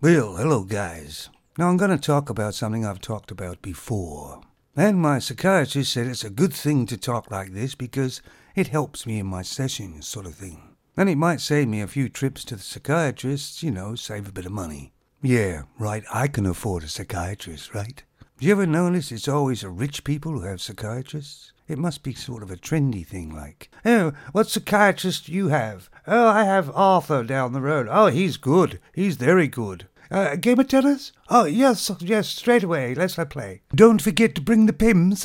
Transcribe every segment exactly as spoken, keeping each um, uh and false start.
Well, hello guys. Now I'm going to talk about something I've talked about before. And my psychiatrist said it's a good thing to talk like this because it helps me in my sessions, sort of thing. And it might save me a few trips to the psychiatrist, you know, save a bit of money. Yeah, right, I can afford a psychiatrist, right? Do you ever notice it's always the rich people who have psychiatrists? It must be sort of a trendy thing, like, oh, what psychiatrist do you have? Oh, I have Arthur down the road. Oh, he's good. He's very good. Uh, game of tennis? Oh, yes, yes, straight away. Let's play. Don't forget to bring the pims.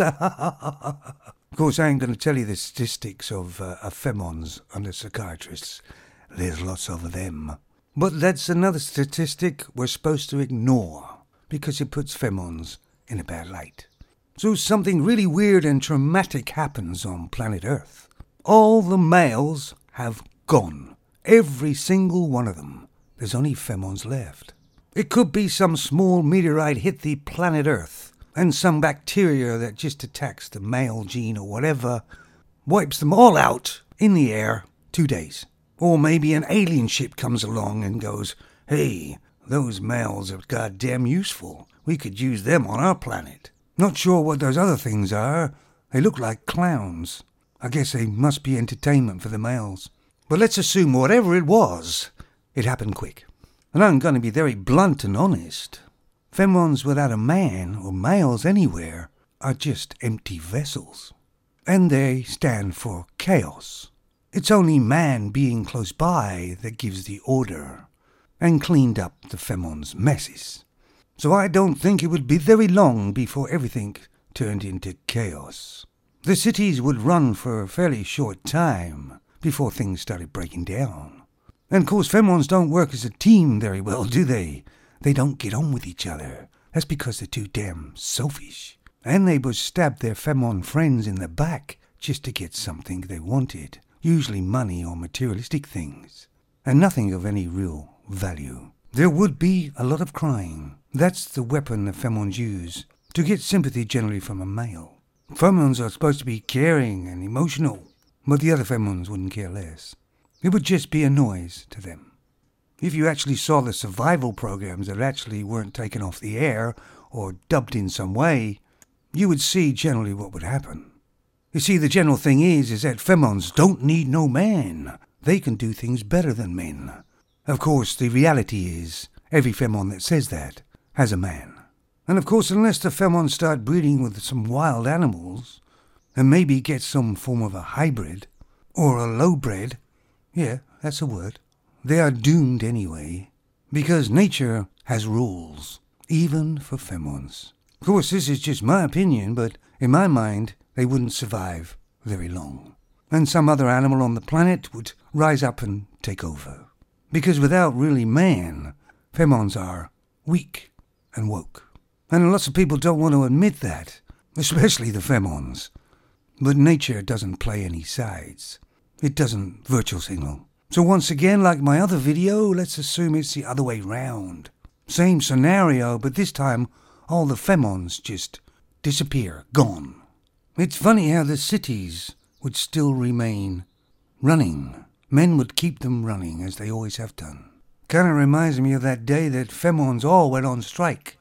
Of course, I ain't going to tell you the statistics of, uh, of femons under psychiatrists. There's lots of them. But that's another statistic we're supposed to ignore, because it puts femons in a bad light. So something really weird and traumatic happens on planet Earth. All the males have gone. Every single one of them. There's only femons left. It could be some small meteorite hit the planet Earth, and some bacteria that just attacks the male gene or whatever, wipes them all out in the air two days. Or maybe an alien ship comes along and goes, hey, those males are goddamn useful. We could use them on our planet. Not sure what those other things are. They look like clowns. I guess they must be entertainment for the males. But let's assume whatever it was, it happened quick. And I'm going to be very blunt and honest. Femons without a man, or males anywhere, are just empty vessels. And they stand for chaos. It's only man being close by that gives the order, and cleaned up the femons' messes. So I don't think it would be very long before everything turned into chaos. The cities would run for a fairly short time before things started breaking down. And of course, femons don't work as a team very well, do they? They don't get on with each other. That's because they're too damn selfish. And they would stab their femon friends in the back just to get something they wanted. Usually money or materialistic things. And nothing of any real value. There would be a lot of crying. That's the weapon the femons use to get sympathy generally from a male. Femons are supposed to be caring and emotional, but the other femons wouldn't care less. It would just be a noise to them. If you actually saw the survival programs that actually weren't taken off the air or dubbed in some way, you would see generally what would happen. You see, the general thing is, is that femons don't need no man. They can do things better than men. Of course, the reality is, every femon that says that has a man. And of course, unless the femons start breeding with some wild animals, and maybe get some form of a hybrid, or a low-bred, yeah, that's a word, they are doomed anyway, because nature has rules, even for femons. Of course, this is just my opinion, but in my mind, they wouldn't survive very long. And some other animal on the planet would rise up and take over. Because without really man, femons are weak and woke. And lots of people don't want to admit that, especially the femons. But nature doesn't play any sides. It doesn't virtual signal. So once again, like my other video, let's assume it's the other way round. Same scenario, but this time all the femons just disappear, gone. It's funny how the cities would still remain running. Men would keep them running, as they always have done. Kind of reminds me of that day that femons all went on strike.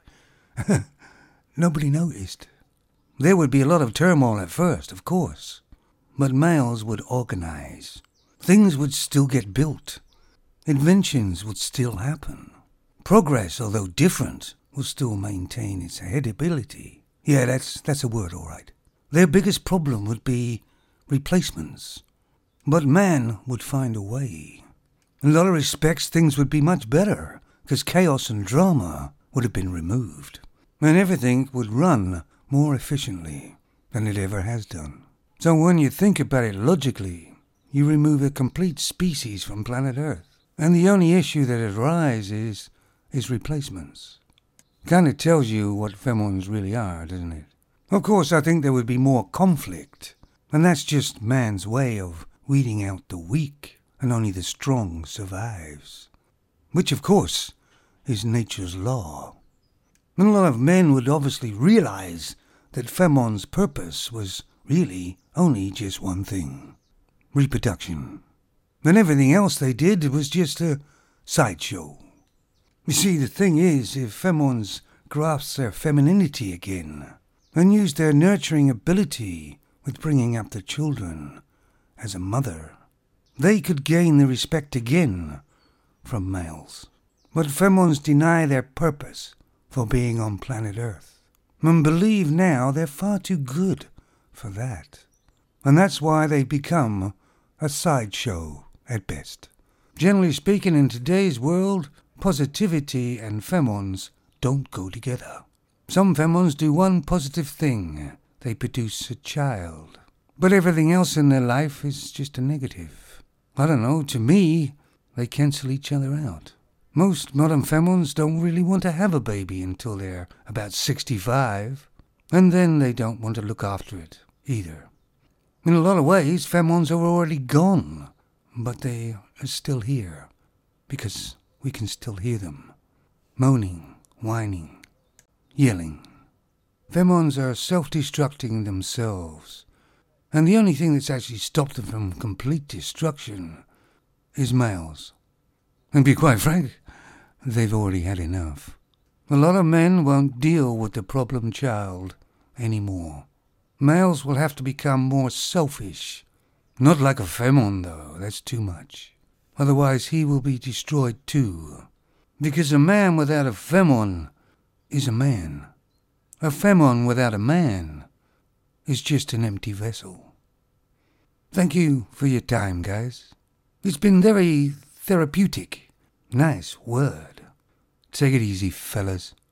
Nobody noticed. There would be a lot of turmoil at first, of course. But males would organize. Things would still get built. Inventions would still happen. Progress, although different, will still maintain its heritability. Yeah, that's, that's a word, all right. Their biggest problem would be replacements. But man would find a way. In a lot of respects, things would be much better, because chaos and drama would have been removed. And everything would run more efficiently than it ever has done. So when you think about it logically, you remove a complete species from planet Earth. And the only issue that arises is replacements. Kind of tells you what femons really are, doesn't it? Of course, I think there would be more conflict. And that's just man's way of weeding out the weak, and only the strong survives. Which, of course, is nature's law. And a lot of men would obviously realize that femons' purpose was really only just one thing. Reproduction. And everything else they did was just a sideshow. You see, the thing is, if femons grasp their femininity again, and use their nurturing ability with bringing up their children as a mother, they could gain the respect again from males. But femons deny their purpose for being on planet Earth, and believe now they're far too good for that. And that's why they become a sideshow at best. Generally speaking, in today's world, positivity and femons don't go together. Some femons do one positive thing. They produce a child. But everything else in their life is just a negative. I don't know, to me, they cancel each other out. Most modern femons don't really want to have a baby until they're about sixty-five. And then they don't want to look after it either. In a lot of ways, femons are already gone. But they are still here. Because we can still hear them. Moaning, whining, yelling. Femons are self-destructing themselves. And the only thing that's actually stopped them from complete destruction is males. And to be quite frank, they've already had enough. A lot of men won't deal with the problem child anymore. Males will have to become more selfish. Not like a femon, though. That's too much. Otherwise, he will be destroyed too. Because a man without a femon is a man. A femon without a man is just an empty vessel. Thank you for your time, guys. It's been very therapeutic. Nice word. Take it easy, fellas.